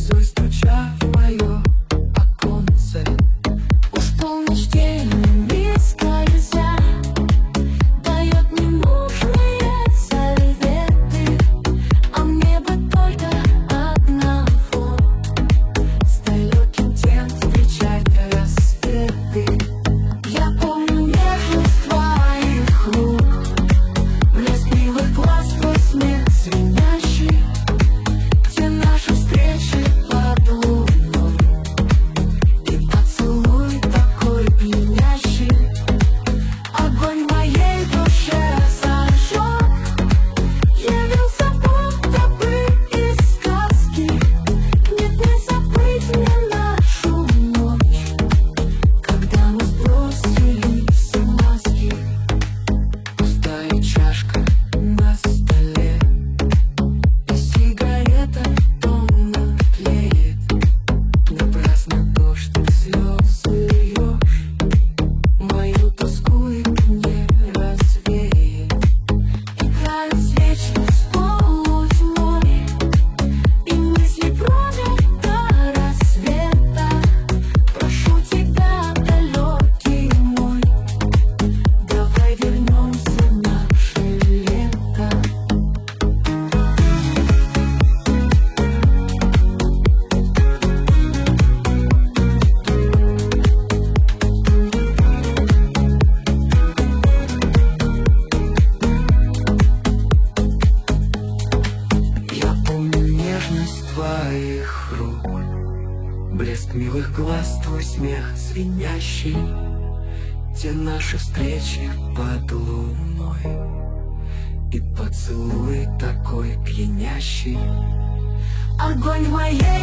слезой стуча в мое оконце. Уж полночь тенями скользя дает ненужные советы, а мне бы только одного с далеким тем встречать рассветы. Я помню нежность твоих рук, блеск милых глаз, твой смех звенящий, те наши встречи под луной и поцелуй такой пьянящий. Огонь в моей душе зажег, явился будто бы из сказки. Нет, не забыть мне нашу ночь, когда мы сбросили все маски. Пустая чашка на столе, и сигарета томно тлеет. Напрасно дождь и слезы льешь, мою тоску и не развеет. Играют свечи с полутьмой, и мысли бродят до рассвета. Прошу тебя, далекий мой, давай вернемся в наше лето. Я помню нежность твоих рук, блеск милых глаз, твой смех звенящий, те наши встречи под луной и поцелуй такой пьянящий. Огонь в моей